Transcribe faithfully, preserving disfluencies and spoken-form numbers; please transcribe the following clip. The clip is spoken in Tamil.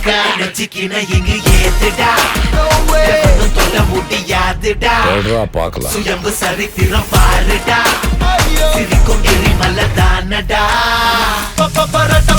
இங்கு ஏத்துடா தொட முடியாதுடா சுயம்பு சரித்திரம் பாருடா சிரிக்கும் எரிமலை தானடா.